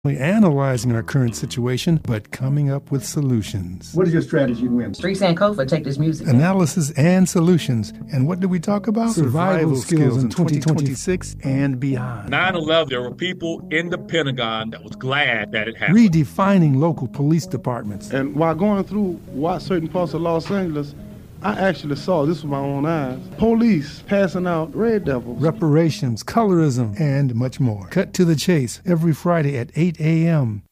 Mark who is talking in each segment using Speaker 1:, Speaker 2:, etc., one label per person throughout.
Speaker 1: analyzing our current situation, but coming up with solutions.
Speaker 2: What is your strategy to win?
Speaker 3: Street Sankofa, take this music.
Speaker 1: Analysis and solutions. And what did we talk about? Survival skills in 2026 and beyond.
Speaker 4: 9/11, there were people in the Pentagon that was glad that it happened.
Speaker 1: Redefining local police departments.
Speaker 5: And while going through certain parts of Los Angeles, I actually saw, this with my own eyes, police passing out red devils.
Speaker 1: Reparations, colorism, and much more. Cut to the chase every Friday at 8 a.m.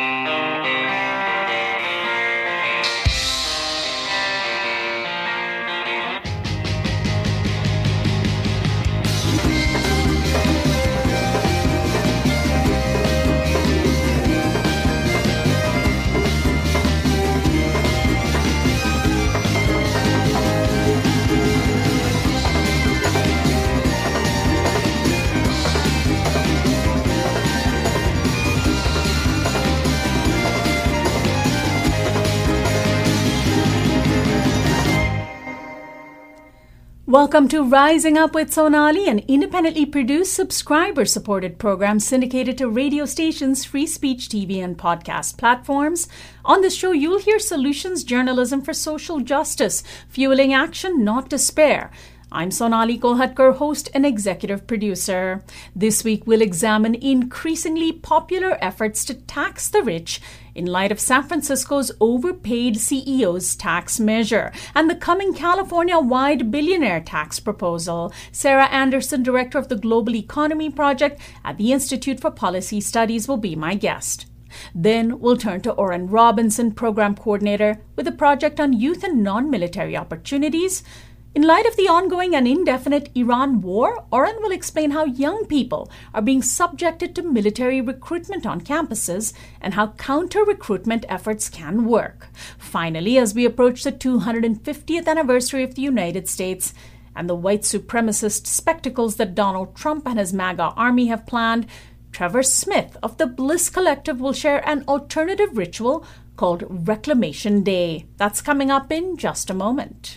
Speaker 6: Welcome to Rising Up with Sonali, an independently produced, subscriber-supported program syndicated to radio stations, free speech TV, and podcast platforms. On this show, you'll hear solutions journalism for social justice, fueling action, not despair. I'm Sonali Kolhatkar, host and executive producer. This week, we'll examine increasingly popular efforts to tax the rich in light of San Francisco's overpaid CEOs tax measure and the coming California-wide billionaire tax proposal. Sarah Anderson, director of the Global Economy Project at the Institute for Policy Studies, will be my guest. Then we'll turn to Oren Robinson, program coordinator with a project on youth and non-military opportunities. In light of the ongoing and indefinite Iran war, Oren will explain how young people are being subjected to military recruitment on campuses and how counter-recruitment efforts can work. Finally, as we approach the 250th anniversary of the United States and the white supremacist spectacles that Donald Trump and his MAGA army have planned, Trevor Smith of the Bliss Collective will share an alternative ritual called Reclamation Day. That's coming up in just a moment.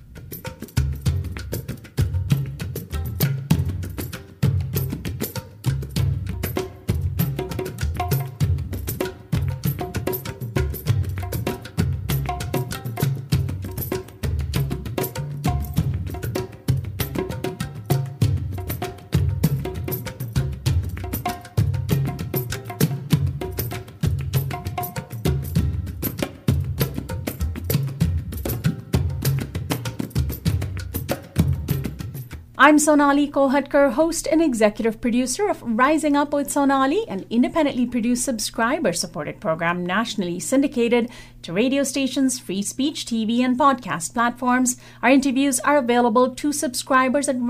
Speaker 6: I'm Sonali Kolhatkar, host and executive producer of Rising Up with Sonali, an independently produced, subscriber-supported program nationally syndicated to radio stations, free speech TV, and podcast platforms. Our interviews are available to subscribers at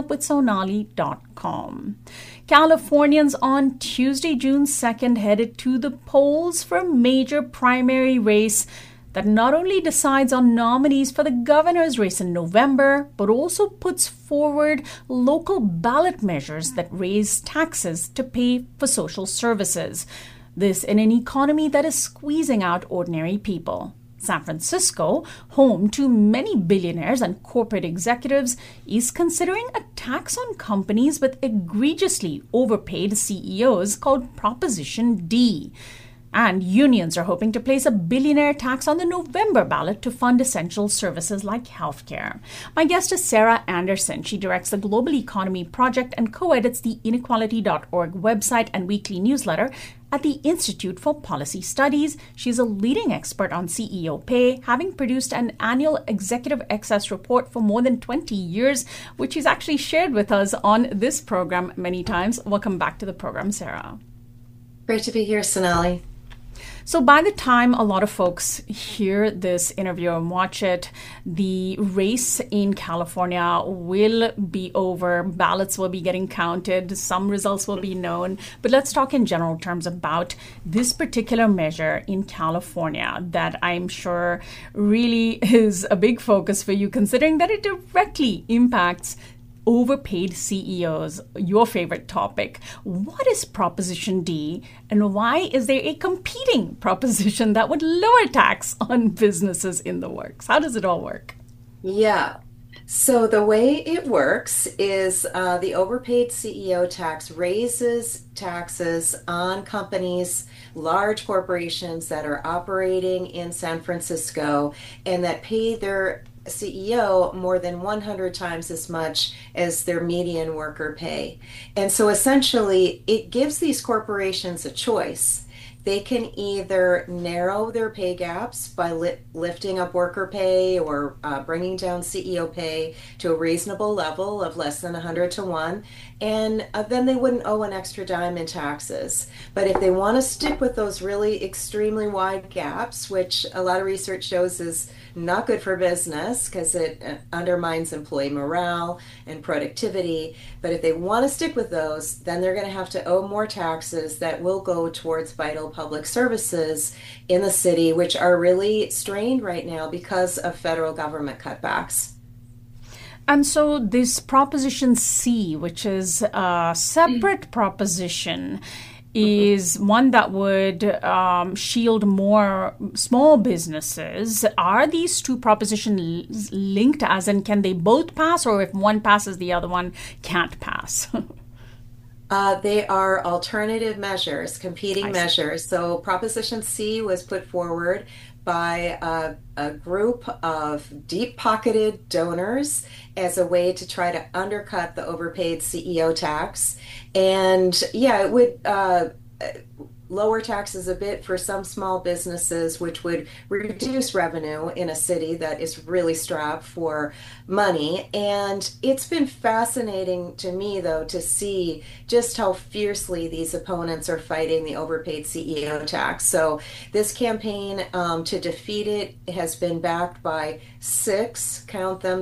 Speaker 6: risingupwithsonali.com. Californians on Tuesday, June 2nd, headed to the polls for a major primary race that not only decides on nominees for the governor's race in November, but also puts forward local ballot measures that raise taxes to pay for social services. This in an economy that is squeezing out ordinary people. San Francisco, home to many billionaires and corporate executives, is considering a tax on companies with egregiously overpaid CEOs called Proposition D. And unions are hoping to place a billionaire tax on the November ballot to fund essential services like healthcare. My guest is Sarah Anderson. She directs the Global Economy Project and co-edits the inequality.org website and weekly newsletter at the Institute for Policy Studies. She's a leading expert on CEO pay, having produced an annual executive excess report for more than 20 years, which she's actually shared with us on this program many times. Welcome back to the program, Sarah.
Speaker 7: Great to be here, Sonali.
Speaker 6: So by the time a lot of folks hear this interview and watch it, the race in California will be over. Ballots will be getting counted. Some results will be known. But let's talk in general terms about this particular measure in California that I'm sure really is a big focus for you, considering that it directly impacts overpaid CEOs, your favorite topic. What is Proposition D, and why is there a competing proposition that would lower tax on businesses in the works? How does it all work?
Speaker 7: Yeah. So the way it works is the overpaid CEO tax raises taxes on companies, large corporations that are operating in San Francisco and that pay their CEO more than 100 times as much as their median worker pay. And so essentially, it gives these corporations a choice. They can either narrow their pay gaps by lifting up worker pay or bringing down CEO pay to a reasonable level of less than 100 to 1, and then they wouldn't owe an extra dime in taxes. But if they want to stick with those really extremely wide gaps, which a lot of research shows is not good for business because it undermines employee morale and productivity. But if they want to stick with those, then they're going to have to owe more taxes that will go towards vital public services in the city, which are really strained right now because of federal government cutbacks.
Speaker 6: And so this Proposition C, which is a separate proposition, is one that would shield more small businesses. Are these two propositions linked, as in can they both pass, or if one passes, the other one can't pass?
Speaker 7: They are alternative measures, competing measures. So Proposition C was put forward by a group of deep-pocketed donors as a way to try to undercut the overpaid CEO tax. And yeah, it would lower taxes a bit for some small businesses, which would reduce revenue in a city that is really strapped for money. And it's been fascinating to me, though, to see just how fiercely these opponents are fighting the overpaid CEO tax. So this campaign to defeat it has been backed by count them,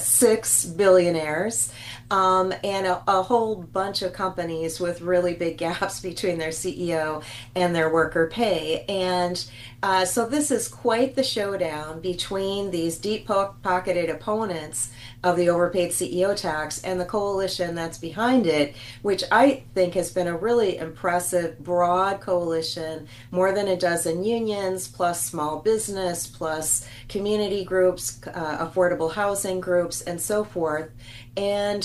Speaker 7: 6 billionaires. And a whole bunch of companies with really big gaps between their CEO and their worker pay. And so this is quite the showdown between these deep-pocketed opponents of the overpaid CEO tax and the coalition that's behind it, which I think has been a really impressive, broad coalition, more than a dozen unions, plus small business, plus community groups, affordable housing groups, and so forth. And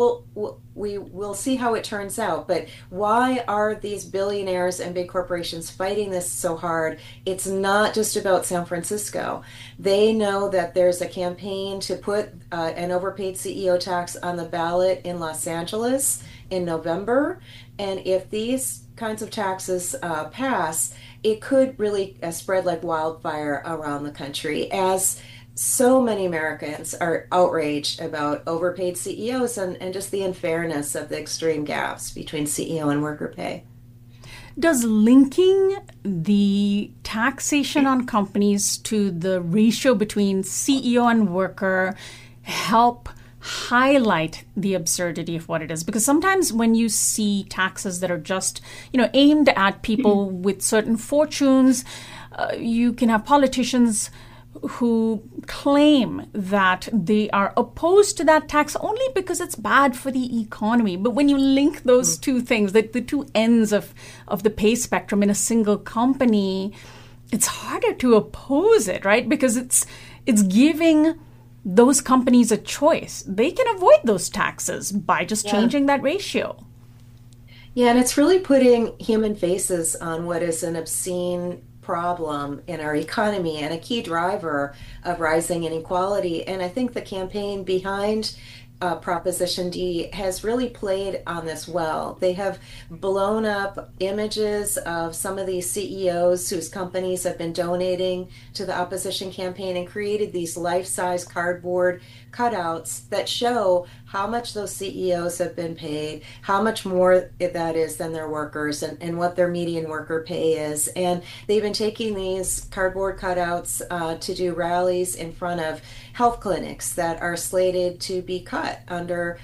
Speaker 7: we will see how it turns out. But why are these billionaires and big corporations fighting this so hard? It's not just about San Francisco. They know that there's a campaign to put an overpaid CEO tax on the ballot in Los Angeles in November. And if these kinds of taxes pass, it could really spread like wildfire around the country, as so many Americans are outraged about overpaid CEOs and just the unfairness of the extreme gaps between CEO and worker pay.
Speaker 6: Does linking the taxation on companies to the ratio between CEO and worker help highlight the absurdity of what it is? Because sometimes when you see taxes that are just, aimed at people with certain fortunes, you can have politicians who claim that they are opposed to that tax only because it's bad for the economy. But when you link those two things, the two ends of the pay spectrum in a single company, it's harder to oppose it, right? Because it's giving those companies a choice. They can avoid those taxes by just changing that ratio.
Speaker 7: Yeah, and it's really putting human faces on what is an obscene problem in our economy and a key driver of rising inequality. And I think the campaign behind Proposition D has really played on this well. They have blown up images of some of these CEOs whose companies have been donating to the opposition campaign and created these life-size cardboard cutouts that show how much those CEOs have been paid, how much more that is than their workers, and what their median worker pay is. And they've been taking these cardboard cutouts to do rallies in front of health clinics that are slated to be cut under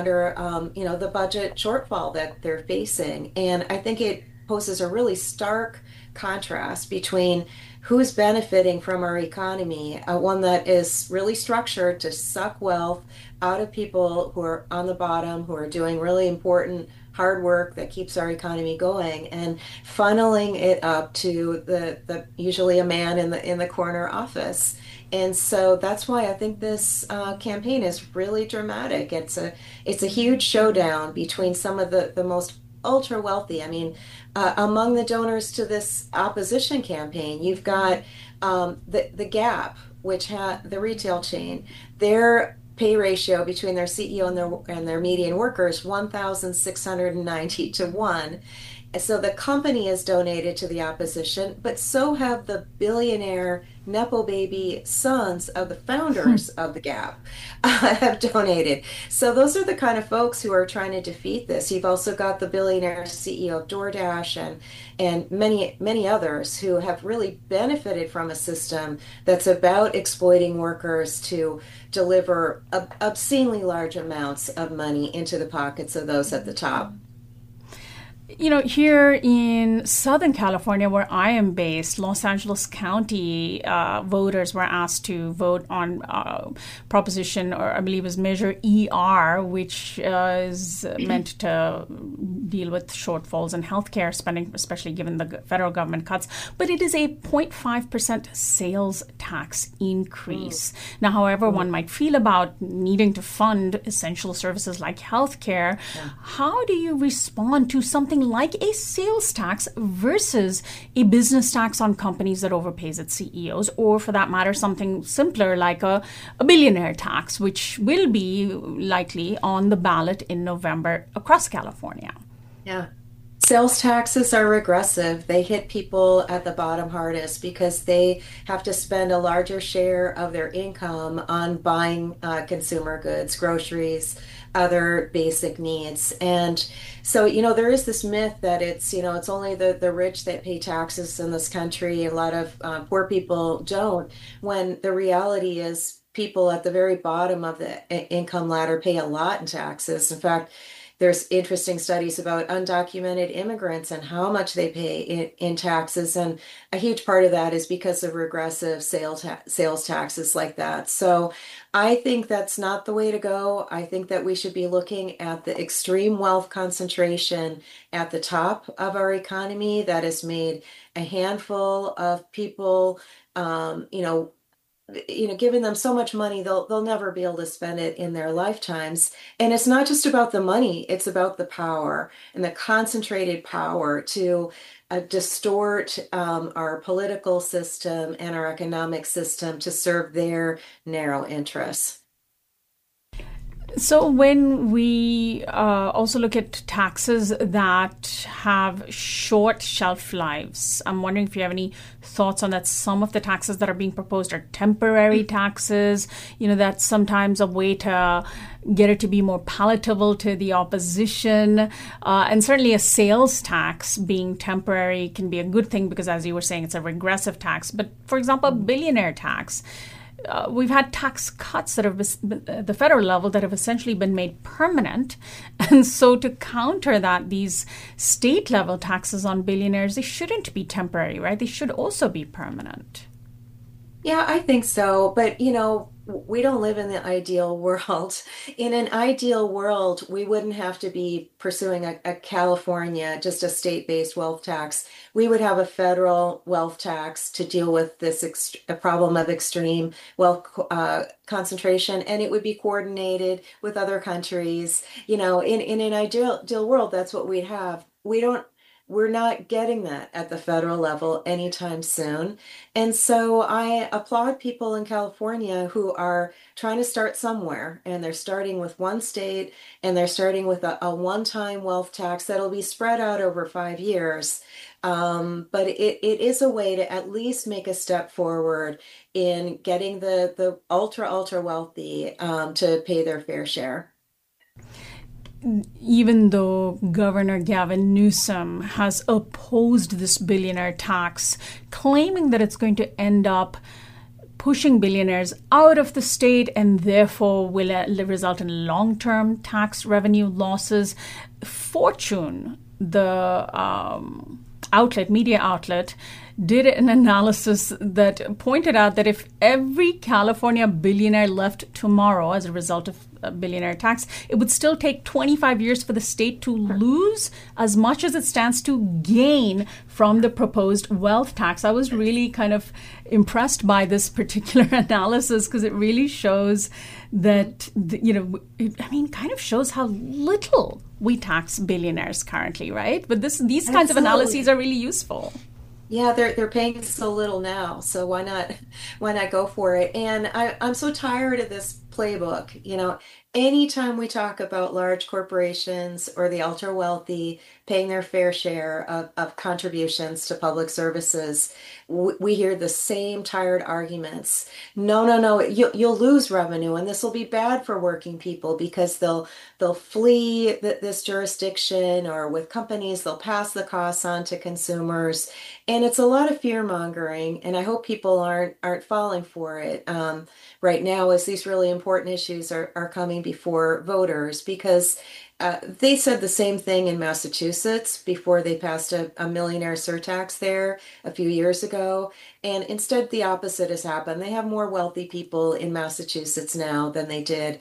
Speaker 7: the budget shortfall that they're facing. And I think it poses a really stark contrast between who's benefiting from our economy, one that is really structured to suck wealth out of people who are on the bottom, who are doing really important hard work that keeps our economy going, and funneling it up to the usually a man in the corner office. And so that's why I think this campaign is really dramatic. It's a huge showdown between some of the most ultra wealthy. I mean, among the donors to this opposition campaign, you've got the Gap, which had the retail chain. Their pay ratio between their CEO and their median workers 1,690 to 1. So the company has donated to the opposition, but so have the billionaire Nepo baby sons of the founders of the Gap have donated. So those are the kind of folks who are trying to defeat this. You've also got the billionaire CEO of DoorDash and many others who have really benefited from a system that's about exploiting workers to deliver obscenely large amounts of money into the pockets of those at the top.
Speaker 6: You know, here in Southern California, where I am based, Los Angeles County voters were asked to vote on proposition, or I believe it was Measure ER, which is meant to deal with shortfalls in healthcare spending, especially given the federal government cuts. But it is a 0.5% sales tax increase. Now, however one might feel about needing to fund essential services like healthcare, how do you respond to something like a sales tax versus a business tax on companies that overpays its CEOs, or for that matter, something simpler like a billionaire tax, which will be likely on the ballot in November across California?
Speaker 7: Yeah. Sales taxes are regressive. They hit people at the bottom hardest because they have to spend a larger share of their income on buying consumer goods, groceries, other basic needs. And so, there is this myth that it's only the rich that pay taxes in this country. A lot of poor people don't, when the reality is people at the very bottom of the income ladder pay a lot in taxes. In fact, there's interesting studies about undocumented immigrants and how much they pay in taxes. And a huge part of that is because of regressive sales taxes like that. So I think that's not the way to go. I think that we should be looking at the extreme wealth concentration at the top of our economy that has made a handful of people, giving them so much money, they'll never be able to spend it in their lifetimes. And it's not just about the money, it's about the power and the concentrated power to distort our political system and our economic system to serve their narrow interests.
Speaker 6: So when we also look at taxes that have short shelf lives, I'm wondering if you have any thoughts on that. Some of the taxes that are being proposed are temporary taxes. That's sometimes a way to get it to be more palatable to the opposition. And certainly a sales tax being temporary can be a good thing because, as you were saying, it's a regressive tax. But for example, a billionaire tax, we've had tax cuts that have been at the federal level that have essentially been made permanent. And so to counter that, these state level taxes on billionaires, they shouldn't be temporary, right? They should also be permanent.
Speaker 7: Yeah, I think so. But, we don't live in the ideal world. In an ideal world, we wouldn't have to be pursuing a California, just a state-based wealth tax. We would have a federal wealth tax to deal with this problem of extreme wealth concentration, and it would be coordinated with other countries. In an ideal world, that's what we'd have. We're not getting that at the federal level anytime soon. And so I applaud people in California who are trying to start somewhere, and they're starting with one state, and they're starting with a one-time wealth tax that'll be spread out over 5 years. But it is a way to at least make a step forward in getting the ultra wealthy to pay their fair share.
Speaker 6: Even though Governor Gavin Newsom has opposed this billionaire tax, claiming that it's going to end up pushing billionaires out of the state and therefore will result in long-term tax revenue losses. Fortune, the media outlet, did an analysis that pointed out that if every California billionaire left tomorrow as a result of a billionaire tax, it would still take 25 years for the state to lose as much as it stands to gain from the proposed wealth tax. I was really kind of impressed by this particular analysis because it really shows that, kind of shows how little we tax billionaires currently, right? But these kinds of analyses are really useful.
Speaker 7: Yeah, they're paying so little now, so why not go for it? And I'm so tired of this playbook. Anytime we talk about large corporations or the ultra wealthy paying their fair share of contributions to public services, we hear the same tired arguments. No, you'll lose revenue, and this will be bad for working people because they'll flee this jurisdiction, or with companies, they'll pass the costs on to consumers. And it's a lot of fear mongering, and I hope people aren't falling for it right now as these really important issues are coming before voters, because they said the same thing in Massachusetts before they passed a millionaire surtax there a few years ago. And instead, the opposite has happened. They have more wealthy people in Massachusetts now than they did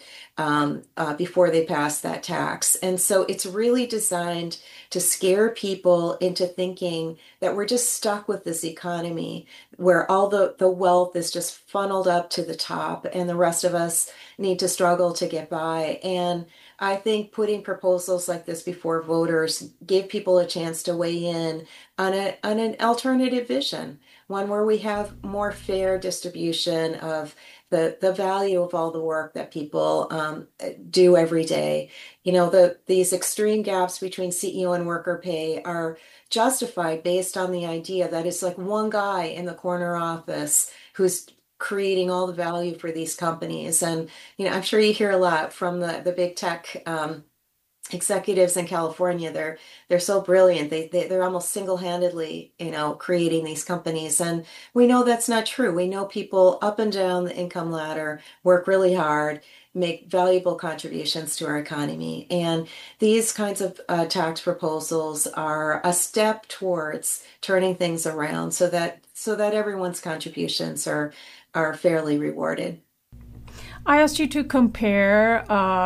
Speaker 7: before they passed that tax. And so it's really designed to scare people into thinking that we're just stuck with this economy where all the wealth is just funneled up to the top and the rest of us need to struggle to get by. And I think putting proposals like this before voters give people a chance to weigh in on an alternative vision, one where we have more fair distribution the value of all the work that people do every day. These extreme gaps between CEO and worker pay are justified based on the idea that it's like one guy in the corner office who's creating all the value for these companies. And, I'm sure you hear a lot from the big tech executives in California. They're so brilliant. They're almost single-handedly, creating these companies. And we know that's not true. We know people up and down the income ladder work really hard, make valuable contributions to our economy. And these kinds of tax proposals are a step towards turning things around so that everyone's contributions are fairly rewarded.
Speaker 6: I asked you to compare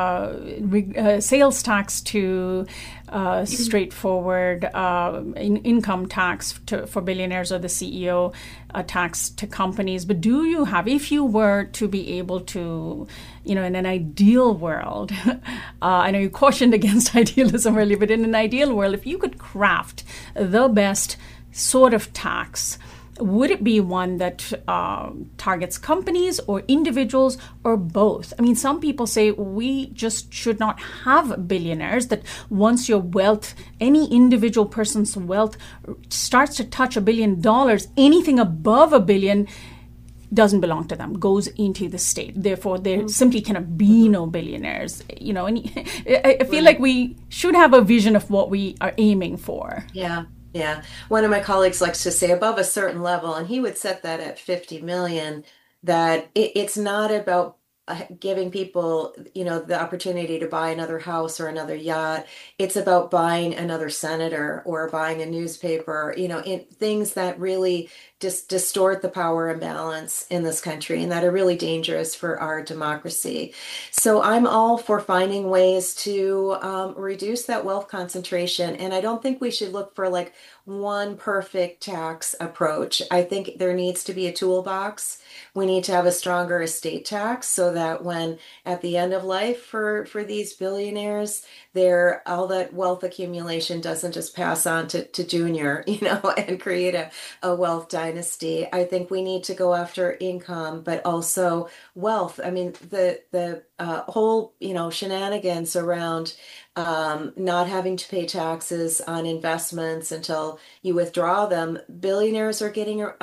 Speaker 6: sales tax to straightforward income tax for billionaires or the CEO tax to companies. But do you have, if you were to be able to, in an ideal world, I know you cautioned against idealism earlier, but in an ideal world, if you could craft the best sort of tax, would it be one that targets companies or individuals or both? I mean, some people say we just should not have billionaires, that once your wealth, any individual person's wealth starts to touch $1 billion, anything above $1 billion doesn't belong to them, goes into the state. Therefore, there simply cannot be no billionaires. And I feel like we should have a vision of what we are aiming for.
Speaker 7: Yeah. One of my colleagues likes to say above a certain level, and he would set that at 50 million, that it's not about giving people, the opportunity to buy another house or another yacht. It's about buying another senator or buying a newspaper, in things that really distort the power imbalance in this country and that are really dangerous for our democracy. So I'm all for finding ways to reduce that wealth concentration. And I don't think we should look for like one perfect tax approach. I think there needs to be a toolbox. We need to have a stronger estate tax so that when at the end of life for these billionaires, all that wealth accumulation doesn't just pass on to junior, and create a wealth dynasty. I think we need to go after income, but also wealth. I mean, the whole, shenanigans around not having to pay taxes on investments until you withdraw them. Billionaires are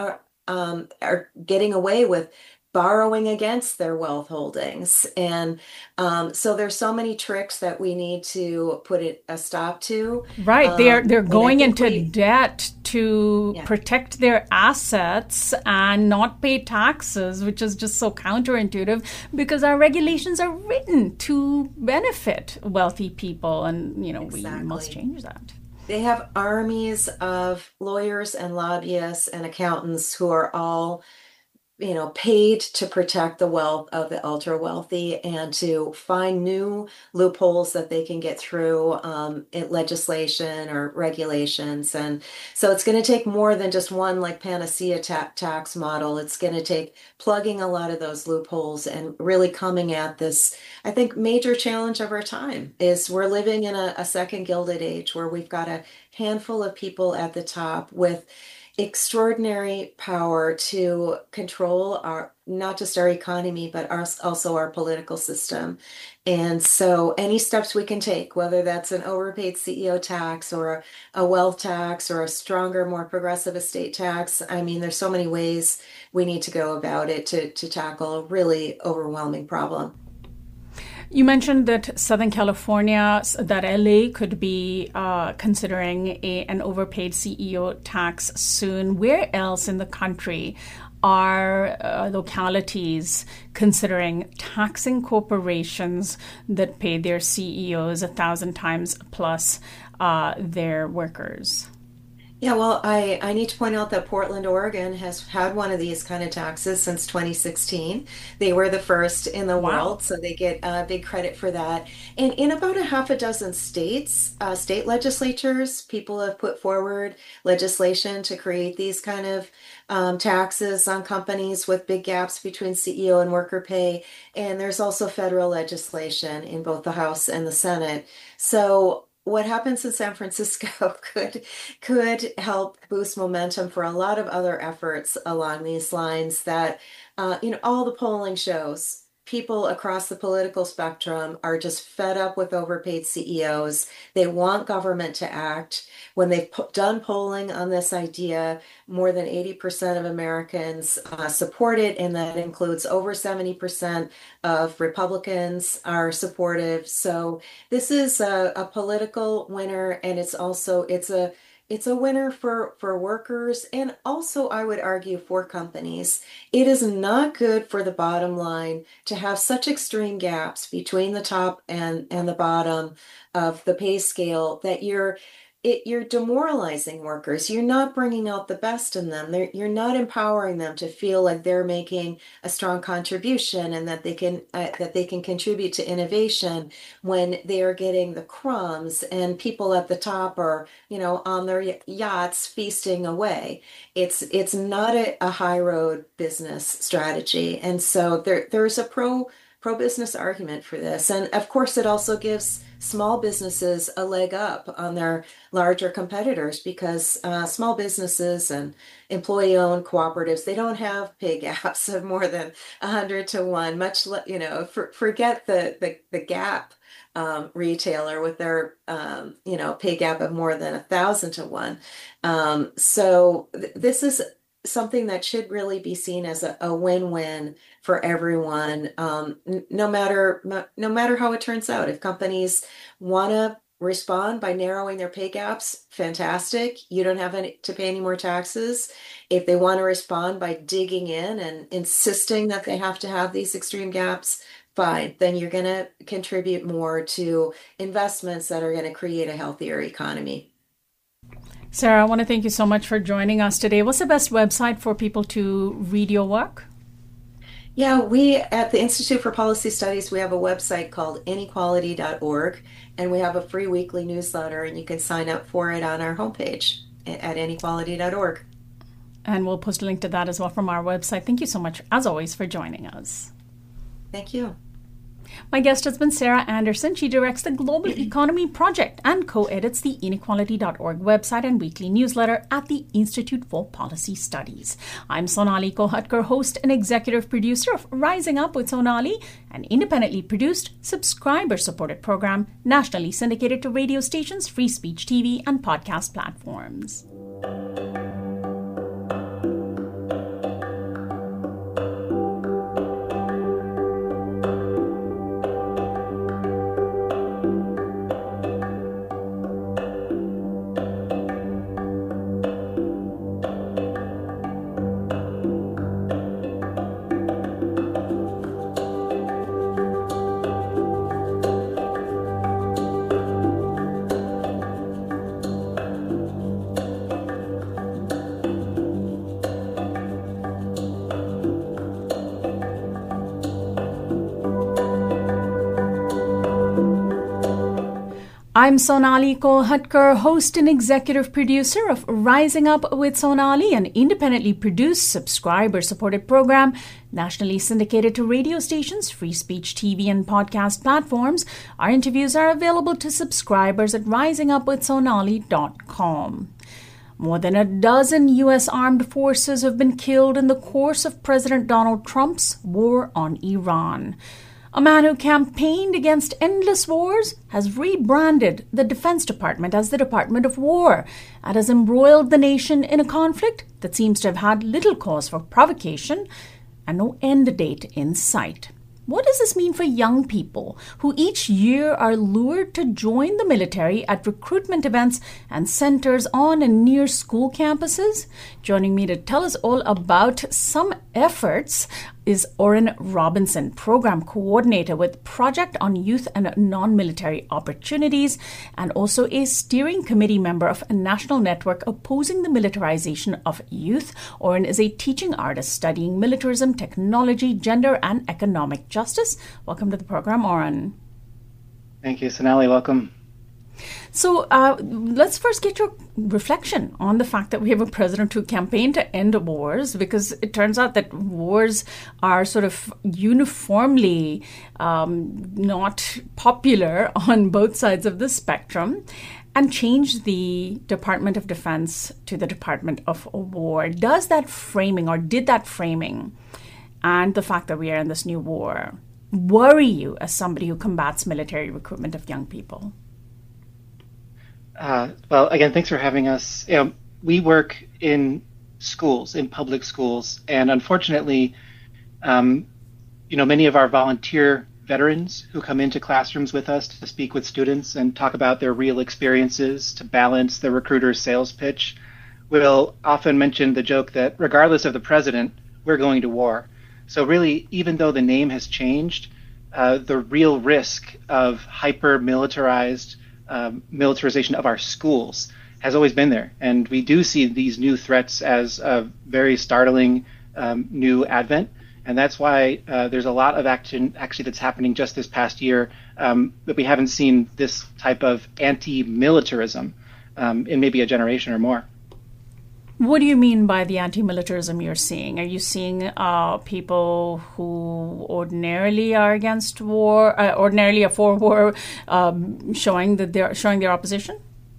Speaker 7: getting away with borrowing against their wealth holdings. And so there's so many tricks that we need to put a stop to.
Speaker 6: Right. They're going into debt to protect their assets and not pay taxes, which is just so counterintuitive because our regulations are written to benefit wealthy people. And, we must change that.
Speaker 7: They have armies of lawyers and lobbyists and accountants who are all paid to protect the wealth of the ultra wealthy and to find new loopholes that they can get through in legislation or regulations. And so it's going to take more than just one like panacea tax model. It's going to take plugging a lot of those loopholes and really coming at this, I think, major challenge of our time is we're living in a second Gilded Age where we've got a handful of people at the top with extraordinary power to control our not just our economy but also our political system. And so any steps we can take, whether that's an overpaid CEO tax or a wealth tax or a stronger, more progressive estate tax, I mean, there's so many ways we need to go about it to tackle a really overwhelming problem.
Speaker 6: You mentioned that Southern California, that LA could be considering an overpaid CEO tax soon. Where else in the country are localities considering taxing corporations that pay their CEOs 1,000 times plus their workers?
Speaker 7: Yeah, well, I need to point out that Portland, Oregon has had one of these kind of taxes since 2016. They were the first in the world, so they get big credit for that. And in about a half a dozen states, state legislatures, people have put forward legislation to create these kind of taxes on companies with big gaps between CEO and worker pay. And there's also federal legislation in both the House and the Senate. So what happens in San Francisco could help boost momentum for a lot of other efforts along these lines that, all the polling shows people across the political spectrum are just fed up with overpaid CEOs. They want government to act. When they've done polling on this idea, more than 80% of Americans support it, and that includes over 70% of Republicans are supportive. So this is a political winner, and it's a winner for workers and also, I would argue, for companies. It is not good for the bottom line to have such extreme gaps between the top and the bottom of the pay scale that you're demoralizing workers. You're not bringing out the best in them. You're not empowering them to feel like they're making a strong contribution and that they can contribute to innovation when they are getting the crumbs and people at the top are, on their yachts feasting away. It's not a high road business strategy. And so there's a pro business argument for this. And of course, it also gives small businesses a leg up on their larger competitors because small businesses and employee-owned cooperatives, they don't have pay gaps of more than 100 to 1, forget the Gap retailer with their pay gap of more than 1,000 to 1. So this is something that should really be seen as a win-win for everyone, no matter how it turns out. If companies want to respond by narrowing their pay gaps, fantastic. You don't have to pay any more taxes. If they want to respond by digging in and insisting that they have to have these extreme gaps, fine. Then you're going to contribute more to investments that are going to create a healthier economy.
Speaker 6: Sarah, I want to thank you so much for joining us today. What's the best website for people to read your work?
Speaker 7: Yeah, we at the Institute for Policy Studies, we have a website called inequality.org, and we have a free weekly newsletter, and you can sign up for it on our homepage at inequality.org.
Speaker 6: And we'll post a link to that as well from our website. Thank you so much, as always, for joining us.
Speaker 7: Thank you.
Speaker 6: My guest has been Sarah Anderson. She directs the Global Economy Project and co-edits the inequality.org website and weekly newsletter at the Institute for Policy Studies. I'm Sonali Kohatkar, host and executive producer of Rising Up with Sonali, an independently produced, subscriber-supported program nationally syndicated to radio stations, free speech TV, and podcast platforms. I'm Sonali Kolhatkar, host and executive producer of Rising Up with Sonali, an independently produced, subscriber-supported program nationally syndicated to radio stations, free speech TV and podcast platforms. Our interviews are available to subscribers at risingupwithsonali.com. More than a dozen U.S. armed forces have been killed in the course of President Donald Trump's war on Iran. A man who campaigned against endless wars has rebranded the Defense Department as the Department of War and has embroiled the nation in a conflict that seems to have had little cause for provocation and no end date in sight. What does this mean for young people who each year are lured to join the military at recruitment events and centers on and near school campuses? Joining me to tell us all about some efforts is Oren Robinson, Program Coordinator with Project on Youth and Non-Military Opportunities, and also a steering committee member of a national network opposing the militarization of youth. Oren is a teaching artist studying militarism, technology, gender, and economic justice. Welcome to the program, Oren.
Speaker 2: Thank you, Sonali. Welcome.
Speaker 6: So let's first get your reflection on the fact that we have a president who campaigned to end wars, because it turns out that wars are sort of uniformly not popular on both sides of the spectrum, and changed the Department of Defense to the Department of War. Does that framing, or did that framing, and the fact that we are in this new war, worry you as somebody who combats military recruitment of young people?
Speaker 2: Well, again, thanks for having us. We work in schools, in public schools, and unfortunately, many of our volunteer veterans who come into classrooms with us to speak with students and talk about their real experiences to balance the recruiter's sales pitch will often mention the joke that regardless of the president, we're going to war. So really, even though the name has changed, the real risk of hyper-militarized militarization of our schools has always been there. And we do see these new threats as a very startling new advent. And that's why there's a lot of action actually that's happening just this past year that we haven't seen this type of anti-militarism in maybe a generation or more.
Speaker 6: What do you mean by the anti-militarism you're seeing? Are you seeing people who ordinarily are against war, ordinarily are for war, showing their opposition?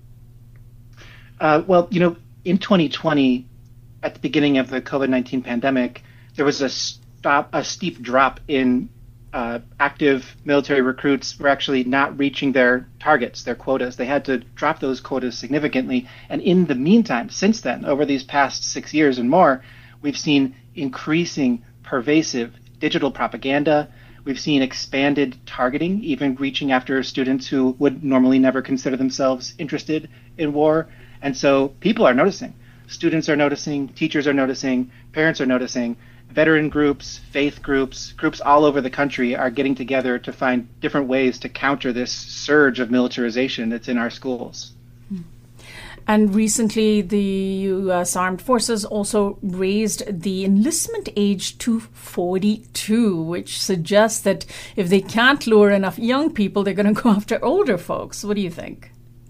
Speaker 2: Well, in 2020, at the beginning of the COVID-19 pandemic, there was a steep drop in active military recruits were actually not reaching their targets, their quotas. They had to drop those quotas significantly. And in the meantime, since then, over these past 6 years and more, we've seen increasing pervasive digital propaganda. We've seen expanded targeting, even reaching after students who would normally never consider themselves interested in war. And so people are noticing. Students are noticing, teachers are noticing, parents are noticing. Veteran groups, faith groups all over the country are getting together to find different ways to counter this surge of militarization that's in our schools.
Speaker 6: And recently, the U.S. Armed Forces also raised the enlistment age to 42, which suggests that if they can't lure enough young people, they're going to go after older folks. What do you think?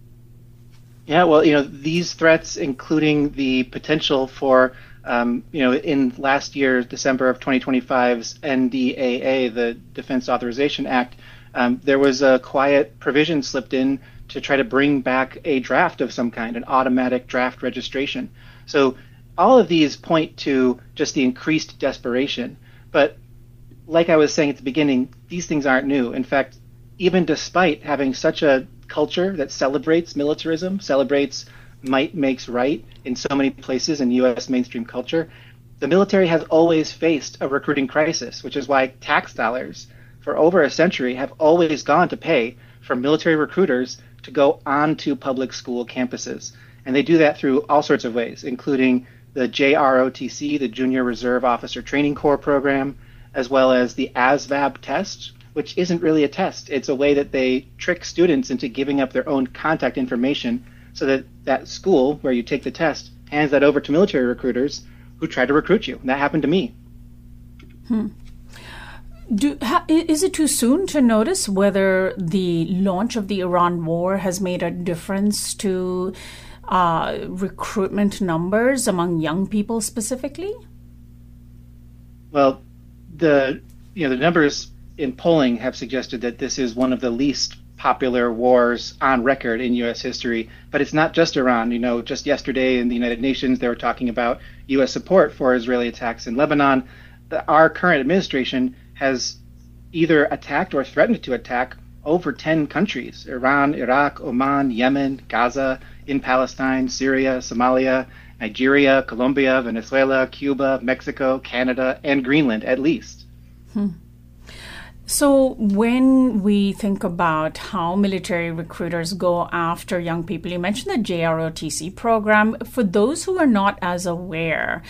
Speaker 2: Yeah, well, these threats, including the potential for in last year, December of 2025's NDAA, the Defense Authorization Act, there was a quiet provision slipped in to try to bring back a draft of some kind, an automatic draft registration. So all of these point to just the increased desperation. But like I was saying at the beginning, these things aren't new. In fact, even despite having such a culture that celebrates militarism, celebrates might makes right in so many places in U.S. mainstream culture, the military has always faced a recruiting crisis, which is why tax dollars for over a century have always gone to pay for military recruiters to go onto public school campuses. And they do that through all sorts of ways, including the JROTC, the Junior Reserve Officer Training Corps program, as well as the ASVAB test, which isn't really a test. It's a way that they trick students into giving up their own contact information so that that school where you take the test hands that over to military recruiters who try to recruit you. And that happened to me.
Speaker 6: Is it too soon to notice whether the launch of the Iran war has made a difference to recruitment numbers among young people specifically?
Speaker 2: Well, the numbers in polling have suggested that this is one of the least popular wars on record in U.S. history. But it's not just Iran. Just yesterday in the United Nations, they were talking about U.S. support for Israeli attacks in Lebanon. Our current administration has either attacked or threatened to attack over 10 countries: Iran, Iraq, Oman, Yemen, Gaza, in Palestine, Syria, Somalia, Nigeria, Colombia, Venezuela, Cuba, Mexico, Canada, and Greenland, at least.
Speaker 6: So when we think about how military recruiters go after young people, you mentioned the JROTC program. For those who are not as aware,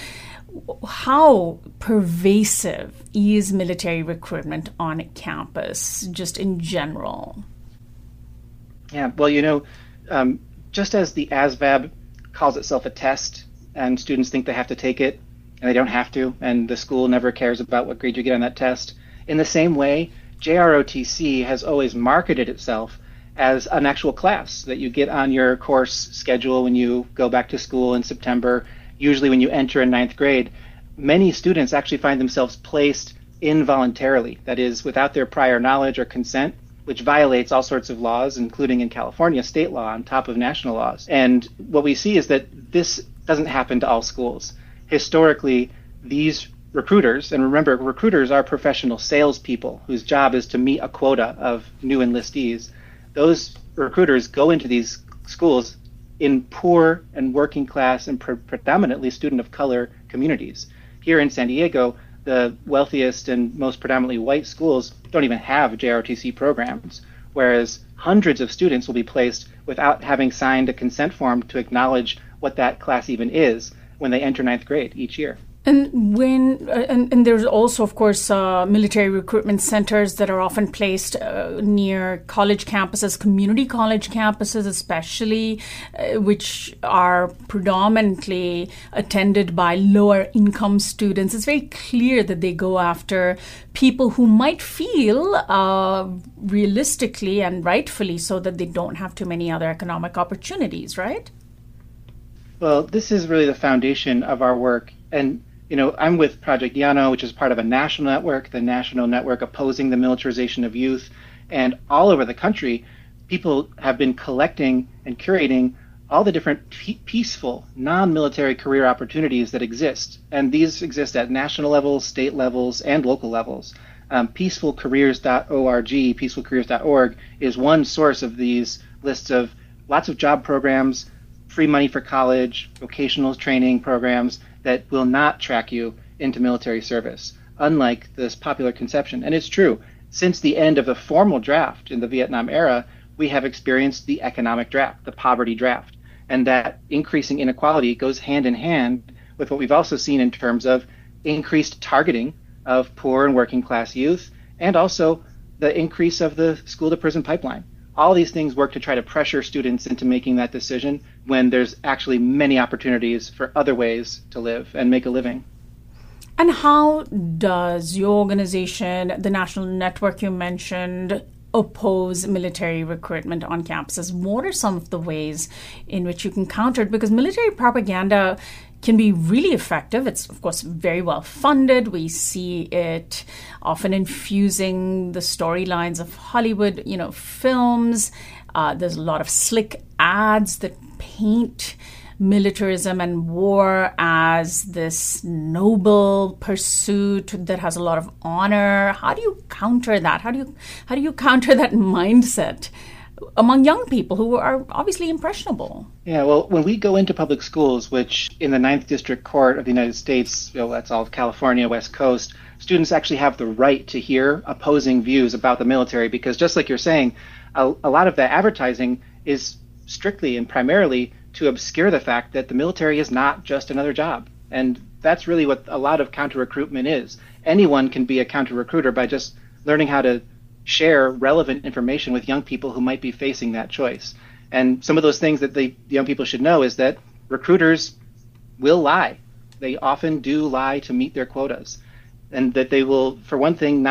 Speaker 6: how pervasive is military recruitment on campus, just in general?
Speaker 2: Yeah, well, just as the ASVAB calls itself a test, and students think they have to take it, and they don't have to, and the school never cares about what grade you get on that test, in the same way, JROTC has always marketed itself as an actual class that you get on your course schedule when you go back to school in September. Usually when you enter in ninth grade, many students actually find themselves placed involuntarily, that is, without their prior knowledge or consent, which violates all sorts of laws, including in California, state law on top of national laws. And what we see is that this doesn't happen to all schools. Historically, these recruiters, and remember, recruiters are professional salespeople whose job is to meet a quota of new enlistees. Those recruiters go into these schools in poor and working class and predominantly student of color communities. Here in San Diego, the wealthiest and most predominantly white schools don't even have JROTC programs, whereas hundreds of students will be placed without having signed a consent form to acknowledge what that class even is when they enter ninth grade each year.
Speaker 6: And and there's also, of course, military recruitment centers that are often placed near college campuses, community college campuses especially, which are predominantly attended by lower income students. It's very clear that they go after people who might feel realistically and rightfully so that they don't have too many other economic opportunities, right?
Speaker 2: Well, this is really the foundation of our work. And I'm with Project Yano, which is part of a national network, the National Network Opposing the Militarization of Youth. And all over the country, people have been collecting and curating all the different peaceful, non-military career opportunities that exist. And these exist at national levels, state levels, and local levels. Peacefulcareers.org, peacefulcareers.org, is one source of these lists of lots of job programs, free money for college, vocational training programs that will not track you into military service, unlike this popular conception. And it's true. Since the end of the formal draft in the Vietnam era, we have experienced the economic draft, the poverty draft. And that increasing inequality goes hand in hand with what we've also seen in terms of increased targeting of poor and working class youth, and also the increase of the school-to-prison pipeline. All these things work to try to pressure students into making that decision when there's actually many opportunities for other ways to live and make a living.
Speaker 6: And how does your organization, the National Network you mentioned, oppose military recruitment on campuses? What are some of the ways in which you can counter it? Because military propaganda can be really effective. It's, of course, very well funded. We see it often infusing the storylines of Hollywood, films. There's a lot of slick ads that paint militarism and war as this noble pursuit that has a lot of honor. How do you counter that? How do you counter that mindset among young people who are obviously impressionable?
Speaker 2: Yeah, well, when we go into public schools, which in the 9th District Court of the United States, that's all of California, West Coast, students actually have the right to hear opposing views about the military, because just like you're saying, a lot of that advertising is strictly and primarily to obscure the fact that the military is not just another job. And that's really what a lot of counter-recruitment is. Anyone can be a counter-recruiter by just learning how to share relevant information with young people who might be facing that choice. And some of those things that the young people should know is that recruiters will lie. They often do lie to meet their quotas. And that they will, for one thing, not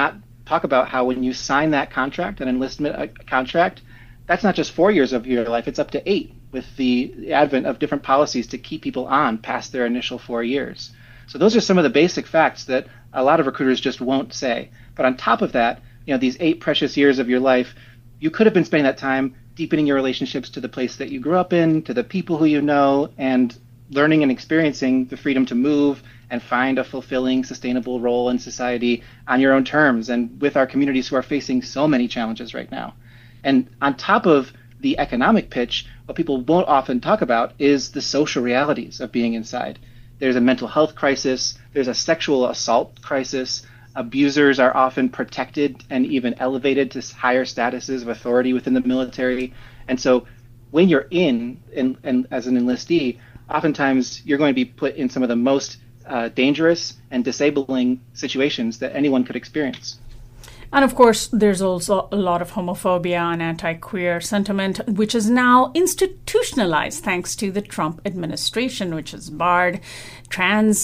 Speaker 2: talk about how when you sign that contract, an enlistment contract, that's not just 4 years of your life, it's up to 8 with the advent of different policies to keep people on past their initial 4 years. So those are some of the basic facts that a lot of recruiters just won't say. But on top of that, these 8 precious years of your life, you could have been spending that time deepening your relationships to the place that you grew up in, to the people who you know, and learning and experiencing the freedom to move and find a fulfilling, sustainable role in society on your own terms and with our communities who are facing so many challenges right now. And on top of the economic pitch, what people won't often talk about is the social realities of being inside. There's a mental health crisis, there's a sexual assault crisis, abusers are often protected and even elevated to higher statuses of authority within the military. And so when you're in as an enlistee, oftentimes you're going to be put in some of the most dangerous and disabling situations that anyone could experience.
Speaker 6: And of course, there's also a lot of homophobia and anti-queer sentiment, which is now institutionalized thanks to the Trump administration, which has barred trans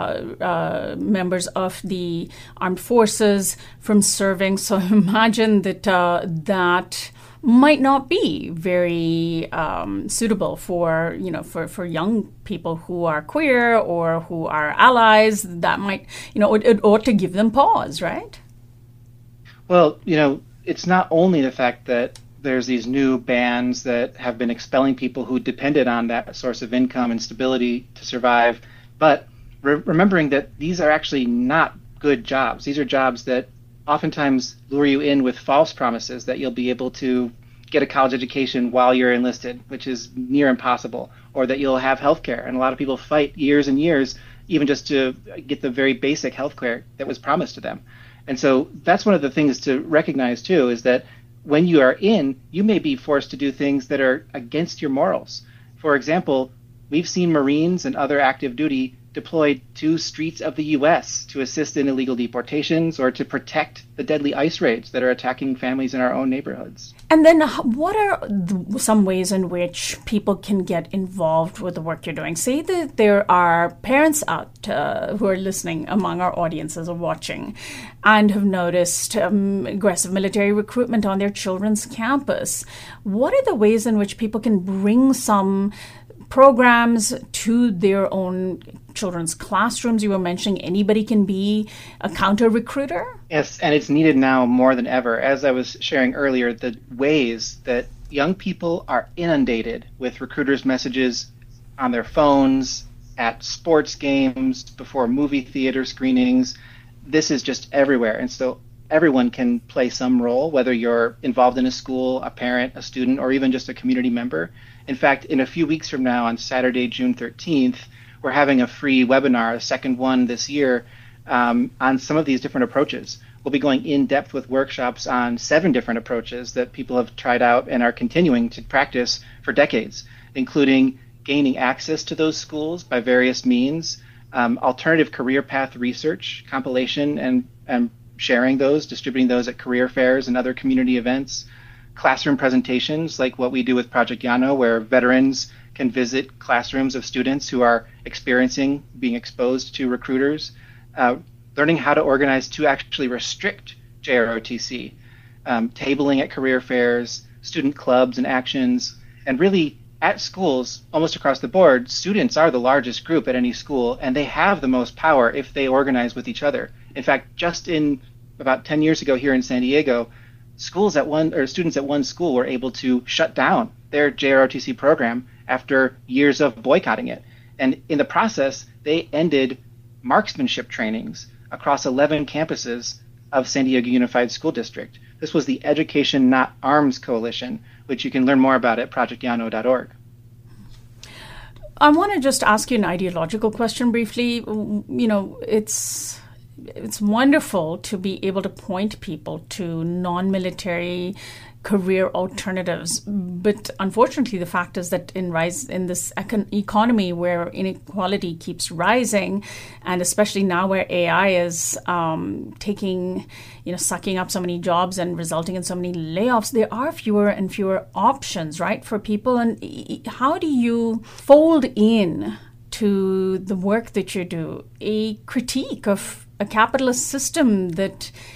Speaker 6: members of the armed forces from serving. So imagine that that might not be very suitable for young people who are queer or who are allies. That might, it ought to give them pause, right?
Speaker 2: Well, it's not only the fact that there's these new bans that have been expelling people who depended on that source of income and stability to survive, but remembering that these are actually not good jobs. These are jobs that oftentimes lure you in with false promises that you'll be able to get a college education while you're enlisted, which is near impossible, or that you'll have health care. And a lot of people fight years and years even just to get the very basic health care that was promised to them. And so that's one of the things to recognize, too, is that when you are in, you may be forced to do things that are against your morals. For example, we've seen Marines and other active duty deployed to streets of the U.S. to assist in illegal deportations or to protect the deadly ICE raids that are attacking families in our own neighborhoods.
Speaker 6: And then what are some ways in which people can get involved with the work you're doing? Say that there are parents out who are listening among our audiences or watching and have noticed aggressive military recruitment on their children's campus. What are the ways in which people can bring some programs to their own children's classrooms? You were mentioning anybody can be a counter recruiter.
Speaker 2: Yes, and it's needed now more than ever. As I was sharing earlier, the ways that young people are inundated with recruiters' messages on their phones, at sports games, before movie theater screenings, this is just everywhere. And so everyone can play some role, whether you're involved in a school, a parent, a student, or even just a community member. In fact, in a few weeks from now, on Saturday, June 13th, we're having a free webinar, a second one this year, on some of these different approaches. We'll be going in depth with workshops on 7 different approaches that people have tried out and are continuing to practice for decades, including gaining access to those schools by various means, alternative career path research, compilation and sharing those, distributing those at career fairs and other community events, classroom presentations like what we do with Project Llano, where veterans can visit classrooms of students who are experiencing being exposed to recruiters, learning how to organize to actually restrict JROTC, tabling at career fairs, student clubs and actions, and really at schools almost across the board, students are the largest group at any school, and they have the most power if they organize with each other. In fact, just in about 10 years ago here in San Diego, students at one school were able to shut down their JROTC program after years of boycotting it. And in the process, they ended marksmanship trainings across 11 campuses of San Diego Unified School District. This was the Education Not Arms Coalition, which you can learn more about at projectllano.org.
Speaker 6: I want to just ask you an ideological question briefly. It's wonderful to be able to point people to non-military career alternatives, but unfortunately the fact is that in this economy where inequality keeps rising, and especially now where AI is sucking up so many jobs and resulting in so many layoffs, there are fewer and fewer options, right, for people. And how do you fold in to the work that you do a critique of a capitalist system that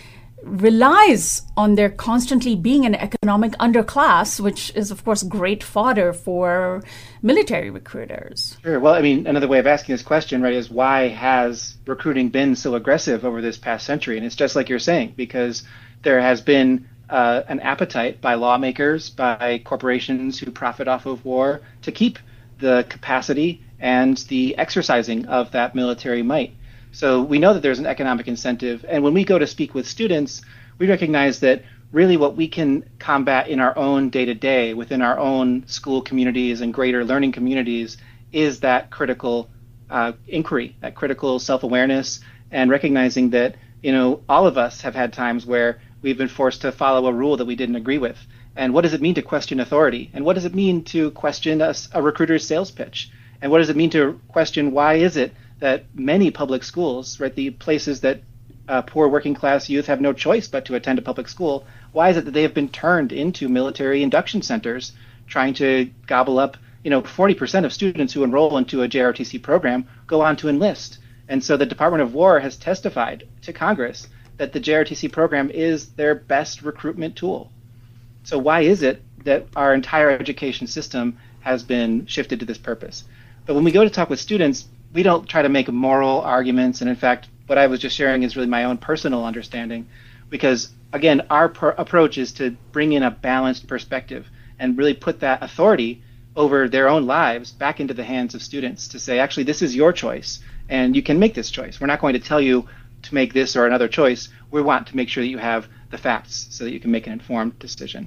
Speaker 6: relies on there constantly being an economic underclass, which is, of course, great fodder for military recruiters.
Speaker 2: Sure. Well, I mean, another way of asking this question, right, is why has recruiting been so aggressive over this past century? And it's just like you're saying, because there has been an appetite by lawmakers, by corporations who profit off of war, to keep the capacity and the exercising of that military might. So we know that there's an economic incentive. And when we go to speak with students, we recognize that really what we can combat in our own day-to-day, within our own school communities and greater learning communities, is that critical inquiry, that critical self-awareness, and recognizing that, all of us have had times where we've been forced to follow a rule that we didn't agree with. And what does it mean to question authority? And what does it mean to question a recruiter's sales pitch? And what does it mean to question why is it that many public schools, right, the places that poor working class youth have no choice but to attend a public school, why is it that they have been turned into military induction centers trying to gobble up, 40% of students who enroll into a JROTC program go on to enlist? And so the Department of War has testified to Congress that the JROTC program is their best recruitment tool. So why is it that our entire education system has been shifted to this purpose? But when we go to talk with students, we don't try to make moral arguments. And in fact, what I was just sharing is really my own personal understanding, because again, our approach is to bring in a balanced perspective and really put that authority over their own lives back into the hands of students to say, actually, this is your choice and you can make this choice. We're not going to tell you to make this or another choice. We want to make sure that you have the facts so that you can make an informed decision.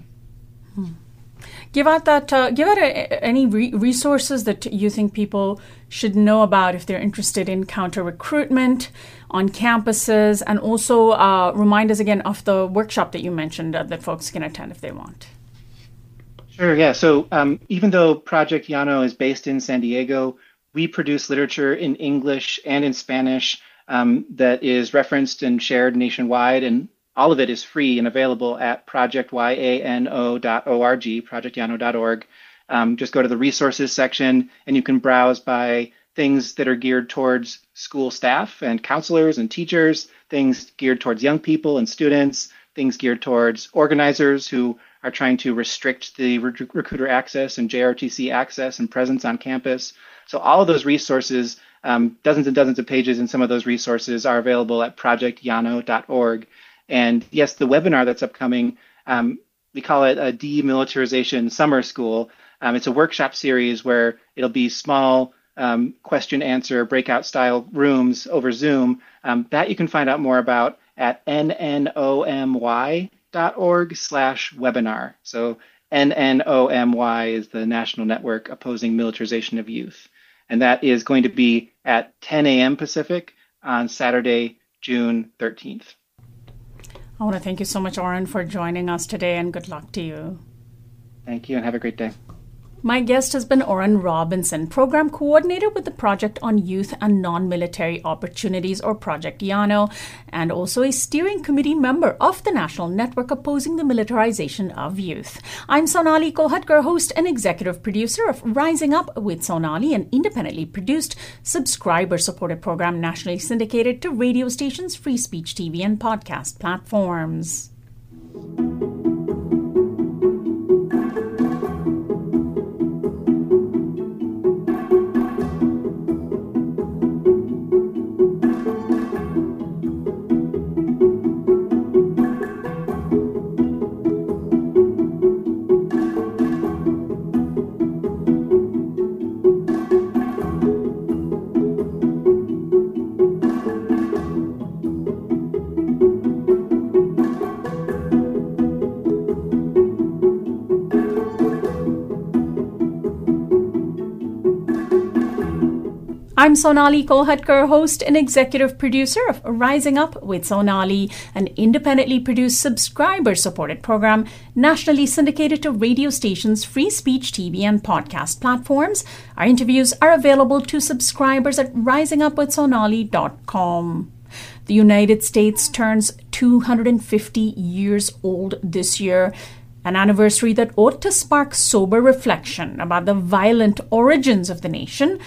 Speaker 6: Give out any resources that you think people should know about if they're interested in counter recruitment on campuses, and also remind us again of the workshop that you mentioned that folks can attend if they want.
Speaker 2: Sure, yeah. So even though Project Llano is based in San Diego, we produce literature in English and in Spanish that is referenced and shared nationwide, and all of it is free and available at projectyano.org, projectyano.org. Just go to the resources section and you can browse by things that are geared towards school staff and counselors and teachers, things geared towards young people and students, things geared towards organizers who are trying to restrict the recruiter access and JROTC access and presence on campus. So all of those resources, dozens and dozens of pages in some of those resources are available at projectyano.org. And yes, the webinar that's upcoming, we call it a demilitarization summer school. It's a workshop series where it'll be small question answer breakout style rooms over Zoom that you can find out more about at nnomy.org/webinar. So NNOMY is the National Network Opposing Militarization of Youth. And that is going to be at 10 a.m. Pacific on Saturday, June 13th.
Speaker 6: I want to thank you so much, Oren, for joining us today, and good luck to you.
Speaker 2: Thank you, and have a great day.
Speaker 6: My guest has been Oren Robinson, Program Coordinator with the Project on Youth and Non-Military Opportunities, or Project Llano, and also a steering committee member of the National Network Opposing the Militarization of Youth. I'm Sonali Kohatkar, host and executive producer of Rising Up with Sonali, an independently produced, subscriber-supported program nationally syndicated to radio stations, free speech TV, and podcast platforms. I'm Sonali Kolhatkar, host and executive producer of Rising Up with Sonali, an independently produced, subscriber-supported program nationally syndicated to radio stations, free speech TV, and podcast platforms. Our interviews are available to subscribers at risingupwithsonali.com. The United States turns 250 years old this year, an anniversary that ought to spark sober reflection about the violent origins of the nation,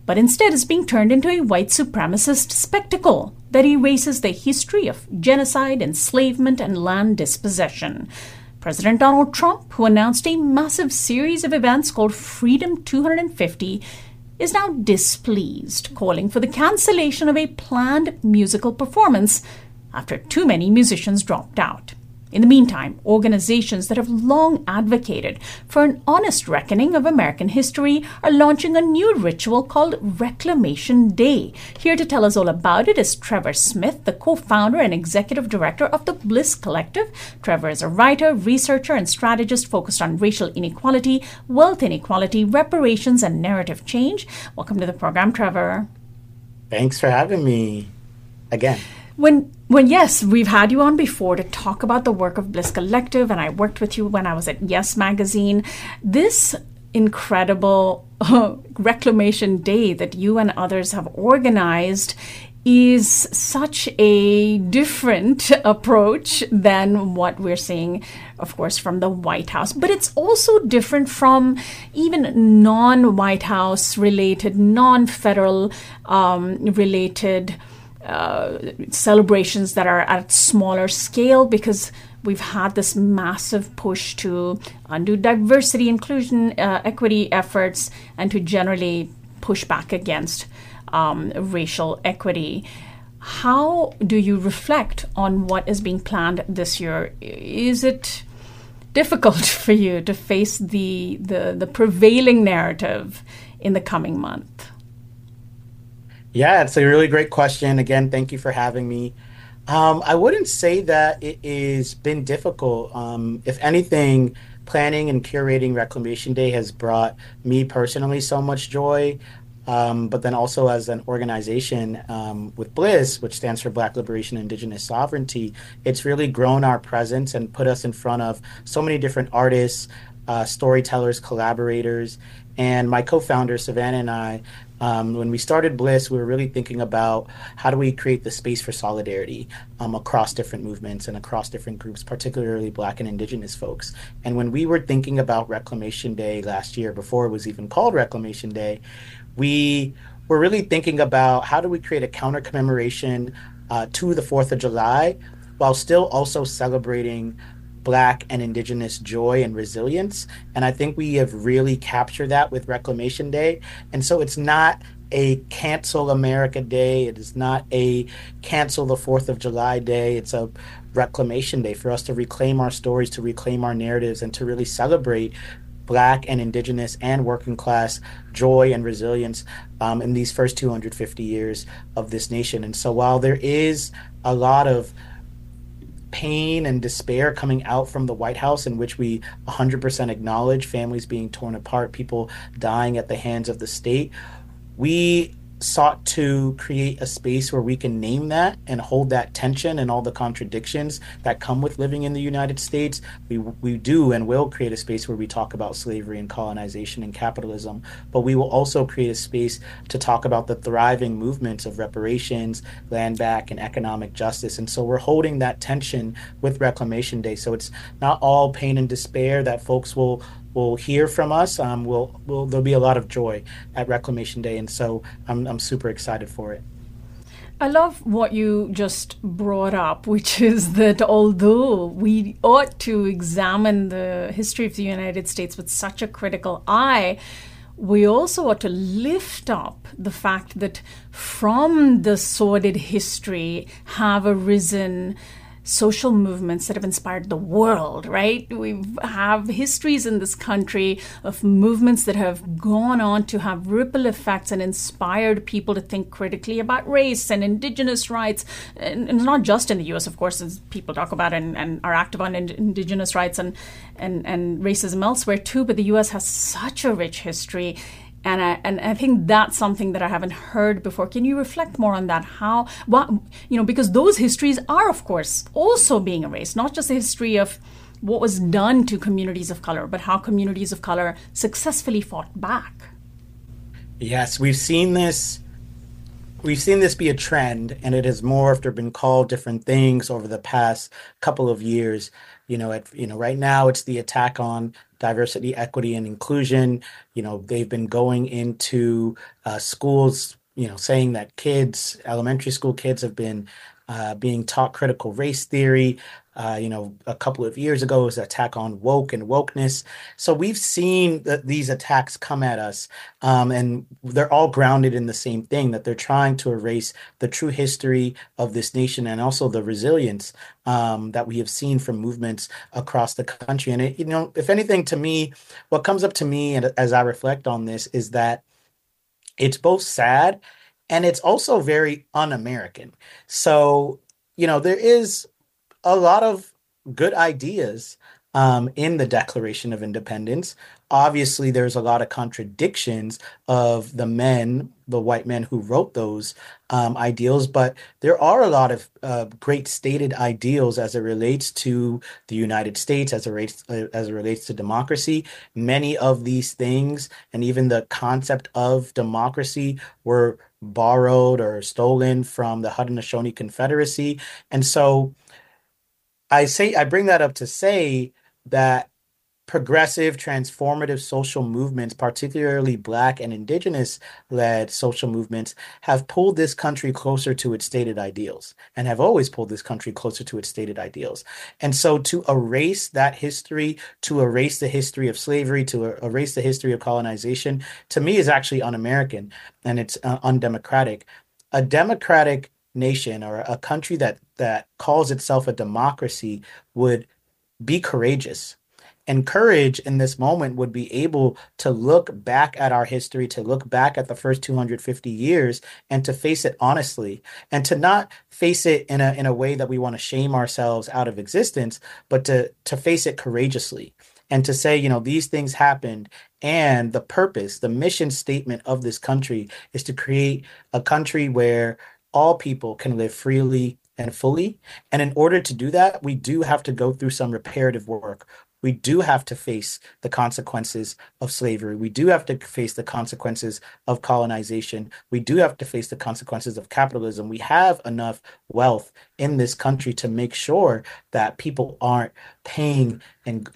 Speaker 6: but instead is being turned into a white supremacist spectacle that erases the history of genocide, enslavement, and land dispossession. President Donald Trump, who announced a massive series of events called Freedom 250, is now displeased, calling for the cancellation of a planned musical performance after too many musicians dropped out. In the meantime, organizations that have long advocated for an honest reckoning of American history are launching a new ritual called Reclamation Day. Here to tell us all about it is Trevor Smith, the co-founder and executive director of the Bliss Collective. Trevor is a writer, researcher, and strategist focused on racial inequality, wealth inequality, reparations, and narrative change. Welcome to the program, Trevor.
Speaker 3: Thanks for having me again.
Speaker 6: Yes, we've had you on before to talk about the work of Bliss Collective, and I worked with you when I was at Yes Magazine. This incredible Reclamation Day that you and others have organized is such a different approach than what we're seeing, of course, from the White House. But it's also different from even non-White House related, non-federal related celebrations that are at smaller scale, because we've had this massive push to undo diversity, inclusion, equity efforts, and to generally push back against racial equity. How do you reflect on what is being planned this year? Is it difficult for you to face the prevailing narrative in the coming month?
Speaker 3: Yeah, it's a really great question. Again, thank you for having me. I wouldn't say that it has been difficult. If anything, planning and curating Reclamation Day has brought me personally so much joy. But then also as an organization with Bliss, which stands for Black Liberation and Indigenous Sovereignty, it's really grown our presence and put us in front of so many different artists, storytellers, collaborators. And my co-founder, Savannah, and I, when we started Bliss, we were really thinking about how do we create the space for solidarity across different movements and across different groups, particularly Black and Indigenous folks. And when we were thinking about Reclamation Day last year, before it was even called Reclamation Day, we were really thinking about how do we create a counter commemoration to the 4th of July while still also celebrating Black and Indigenous joy and resilience. And I think we have really captured that with Reclamation Day. And so it's not a cancel America Day. It is not a cancel the 4th of July Day. It's a Reclamation Day for us to reclaim our stories, to reclaim our narratives, and to really celebrate Black and Indigenous and working class joy and resilience in these first 250 years of this nation. And so while there is a lot of pain and despair coming out from the White House, in which we 100% acknowledge families being torn apart, people dying at the hands of the state, we sought to create a space where we can name that and hold that tension and all the contradictions that come with living in the United States. We do and will create a space where we talk about slavery and colonization and capitalism, but we will also create a space to talk about the thriving movements of reparations, land back, and economic justice. And so we're holding that tension with Reclamation Day. So it's not all pain and despair that folks will hear from us. There'll be a lot of joy at Reclamation Day, and so I'm super excited for it.
Speaker 6: I love what you just brought up, which is that although we ought to examine the history of the United States with such a critical eye, we also ought to lift up the fact that from the sordid history have arisen social movements that have inspired the world, right? We have histories in this country of movements that have gone on to have ripple effects and inspired people to think critically about race and indigenous rights. And not just in the U.S., of course, as people talk about and are active on indigenous rights and racism elsewhere too, but the U.S. has such a rich history. And I think that's something that I haven't heard before. Can you reflect more on that? Because those histories are, of course, also being erased, not just the history of what was done to communities of color, but how communities of color successfully fought back.
Speaker 3: Yes, we've seen this we've seen this be a trend, and it has morphed or been called different things over the past couple of years. Right now it's the attack on diversity, equity, and inclusion. They've been going into schools, saying that elementary school kids have been being taught critical race theory. A couple of years ago, it was an attack on woke and wokeness. So we've seen these attacks come at us, and they're all grounded in the same thing, that they're trying to erase the true history of this nation and also the resilience that we have seen from movements across the country. And if anything, to me, what comes up to me, and as I reflect on this, is that it's both sad and it's also very un-American. So, there is a lot of good ideas in the Declaration of Independence. Obviously, there's a lot of contradictions of the white men who wrote those ideals, but there are a lot of great stated ideals as it relates to the United States, as it relates to democracy. Many of these things, and even the concept of democracy, were borrowed or stolen from the Haudenosaunee Confederacy. And so I bring that up to say that progressive, transformative social movements, particularly Black and Indigenous-led social movements, have pulled this country closer to its stated ideals and have always pulled this country closer to its stated ideals. And so to erase that history, to erase the history of slavery, to erase the history of colonization, to me is actually un-American, and it's undemocratic. A democratic nation, or a country that calls itself a democracy, would be courageous. And courage in this moment would be able to look back at our history, to look back at the first 250 years, and to face it honestly, and to not face it in a way that we want to shame ourselves out of existence, but to face it courageously. And to say, these things happened, and the purpose, the mission statement of this country is to create a country where all people can live freely and fully. And in order to do that, we do have to go through some reparative work. We do have to face the consequences of slavery. We do have to face the consequences of colonization. We do have to face the consequences of capitalism. We have enough wealth in this country to make sure that people aren't paying and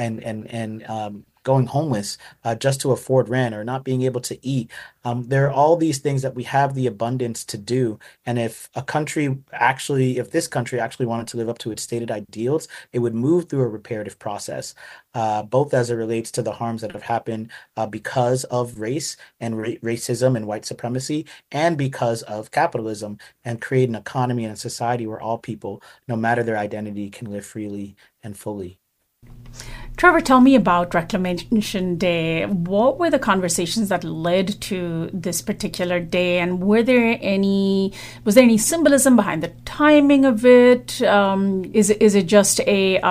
Speaker 3: going homeless just to afford rent, or not being able to eat. There are all these things that we have the abundance to do. And if this country actually wanted to live up to its stated ideals, it would move through a reparative process, both as it relates to the harms that have happened because of race and racism and white supremacy, and because of capitalism, and create an economy and a society where all people, no matter their identity, can live freely and fully.
Speaker 6: Trevor, tell me about Reclamation Day. What were the conversations that led to this particular day, and was there any symbolism behind the timing of it? Is it just a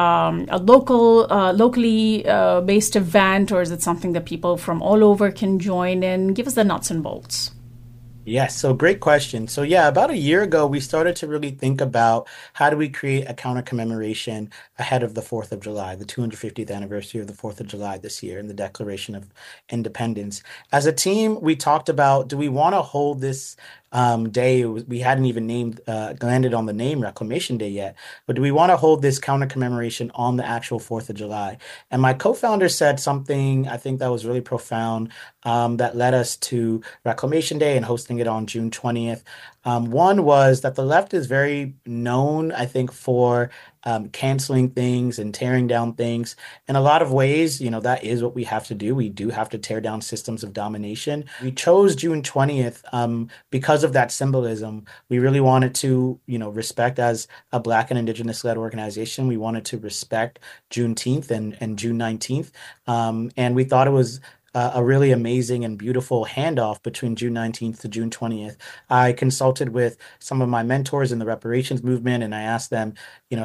Speaker 6: locally based event, or is it something that people from all over can join in? Give us the nuts and bolts.
Speaker 3: Yes, so great question. So about a year ago, we started to really think about how do we create a counter commemoration ahead of the 4th of July, the 250th anniversary of the 4th of July this year, and the Declaration of Independence. As a team, we talked about, do we want to hold this day? We hadn't even landed on the name Reclamation Day yet, but do we want to hold this counter commemoration on the actual 4th of July? And my co-founder said something I think that was really profound, that led us to Reclamation Day and hosting it on June 20th. One was that the left is very known, I think, for canceling things and tearing down things. In a lot of ways, that is what we have to do. We do have to tear down systems of domination. We chose June 20th because of that symbolism. We really wanted to, respect, as a Black and Indigenous-led organization, we wanted to respect Juneteenth and June 19th. And we thought it was a really amazing and beautiful handoff between June 19th to June 20th. I consulted with some of my mentors in the reparations movement, and I asked them,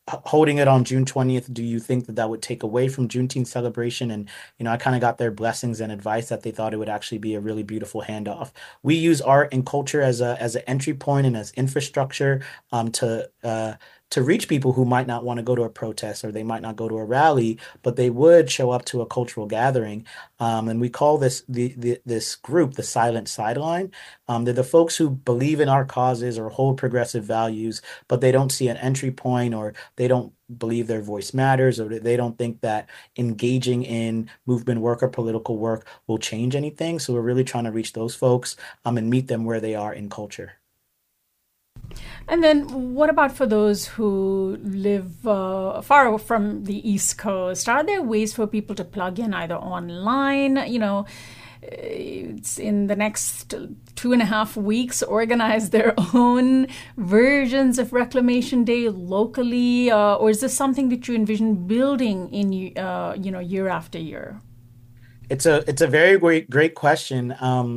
Speaker 3: holding it on June 20th, do you think that that would take away from Juneteenth celebration? And, I kind of got their blessings and advice that they thought it would actually be a really beautiful handoff. We use art and culture as an entry point and as infrastructure to reach people who might not want to go to a protest or they might not go to a rally, but they would show up to a cultural gathering. And we call this group the Silent Sideline. They're the folks who believe in our causes or hold progressive values, but they don't see an entry point, or they don't believe their voice matters, or they don't think that engaging in movement work or political work will change anything. So we're really trying to reach those folks and meet them where they are in culture.
Speaker 6: And then what about for those who live far from the East Coast? Are there ways for people to plug in either online, it's in the next 2.5 weeks, organize their own versions of Reclamation Day locally? Or is this something that you envision building in, year after year?
Speaker 3: It's a very great question.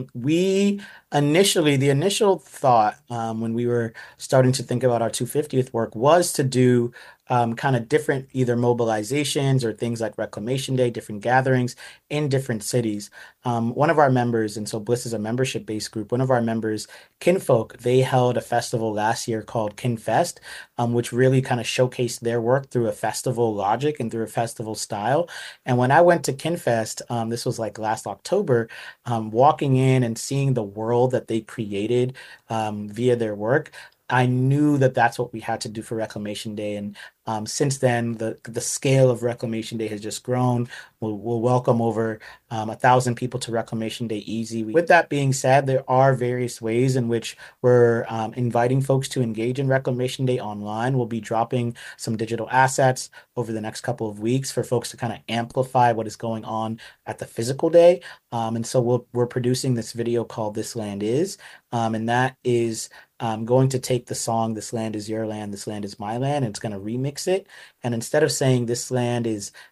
Speaker 3: The initial thought when we were starting to think about our 250th work was to do kind of different either mobilizations or things like Reclamation Day, different gatherings in different cities. One of our members, and so Bliss is a membership-based group, one of our members, Kinfolk, they held a festival last year called Kinfest, which really kind of showcased their work through a festival logic and through a festival style. And when I went to Kinfest, this was like last October, walking in and seeing the world that they created via their work, I knew that that's what we had to do for Reclamation Day. And since then, the scale of Reclamation Day has just grown. We'll welcome over 1,000 people to Reclamation Day easy. With that being said, there are various ways in which we're inviting folks to engage in Reclamation Day online. We'll be dropping some digital assets over the next couple of weeks for folks to kind of amplify what is going on at the physical day. And so we're producing this video called This Land Is, and that is going to take the song "This Land Is Your Land, This Land Is My Land," and it's going to remix it. And instead of saying this land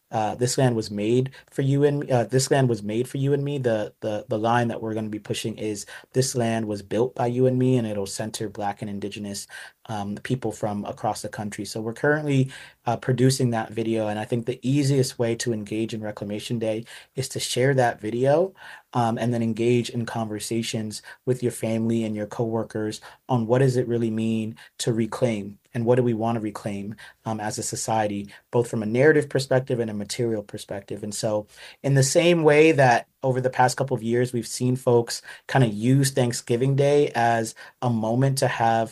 Speaker 3: was made for you and this land was made for you and me, the line that we're going to be pushing is "This land was built by you and me," and it'll center Black and Indigenous people from across the country. So we're currently producing that video, and I think the easiest way to engage in Reclamation Day is to share that video and then engage in conversations with your family and your coworkers on what does it really mean to reclaim, and what do we want to reclaim as a society, both from a narrative perspective and a material perspective. And so in the same way that over the past couple of years, we've seen folks kind of use Thanksgiving Day as a moment to have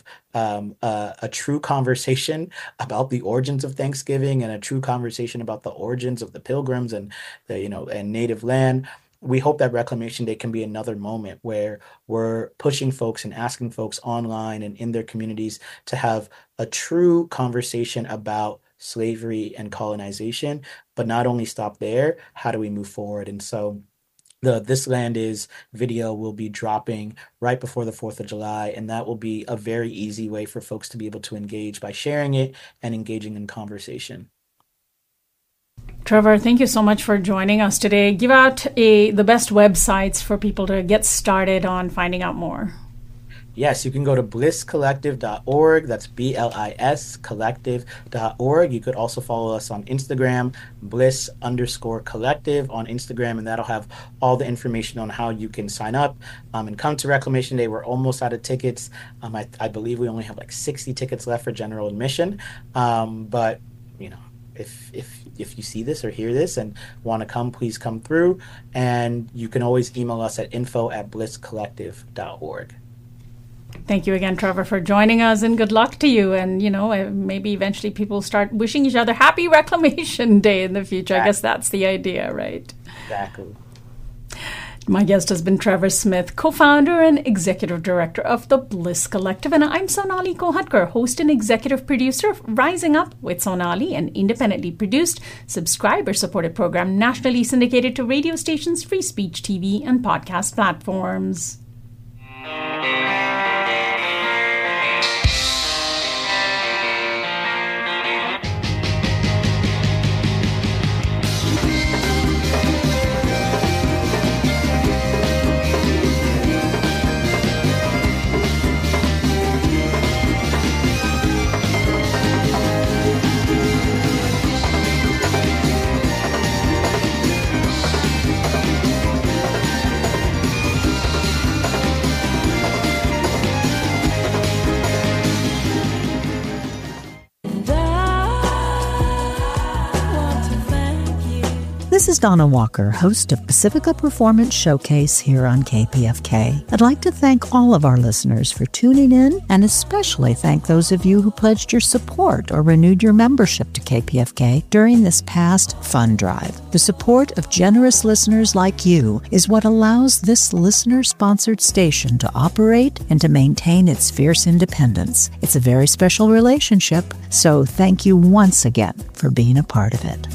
Speaker 3: a true conversation about the origins of Thanksgiving and a true conversation about the origins of the Pilgrims and and native land. We hope that Reclamation Day can be another moment where we're pushing folks and asking folks online and in their communities to have a true conversation about slavery and colonization, but not only stop there. How do we move forward? And so the This Land Is video will be dropping right before the 4th of July, and that will be a very easy way for folks to be able to engage by sharing it and engaging in conversation.
Speaker 6: Trevor, thank you so much for joining us today. Give out the best websites for people to get started on finding out more.
Speaker 3: Yes, you can go to blisscollective.org. That's BLIS collective.org. You could also follow us on Instagram, bliss_collective on Instagram, and that'll have all the information on how you can sign up and come to Reclamation Day. We're almost out of tickets. I believe we only have like 60 tickets left for general admission. But, if you see this or hear this and want to come, please come through. And you can always email us at info@blisscollective.org.
Speaker 6: Thank you again, Trevor, for joining us, and good luck to you. And, maybe eventually people start wishing each other happy Reclamation Day in the future. Exactly. I guess that's the idea, right?
Speaker 3: Exactly.
Speaker 6: My guest has been Trevor Smith, co-founder and executive director of the Bliss Collective. And I'm Sonali Kohatkar, host and executive producer of Rising Up with Sonali, an independently produced, subscriber-supported program nationally syndicated to radio stations, free speech TV, and podcast platforms.
Speaker 8: This is Donna Walker, host of Pacifica Performance Showcase here on KPFK. I'd like to thank all of our listeners for tuning in, and especially thank those of you who pledged your support or renewed your membership to KPFK during this past fund drive. The support of generous listeners like you is what allows this listener-sponsored station to operate and to maintain its fierce independence. It's a very special relationship, so thank you once again for being a part of it.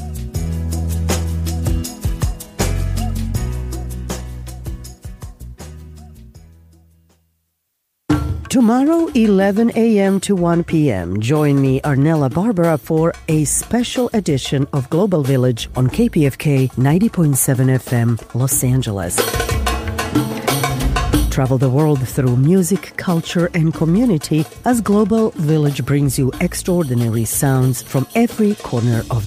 Speaker 9: Tomorrow, 11 a.m. to 1 p.m., join me, Arnella Barbara, for a special edition of Global Village on KPFK 90.7 FM, Los Angeles. Travel the world through music, culture, and community as Global Village brings you extraordinary sounds from every corner of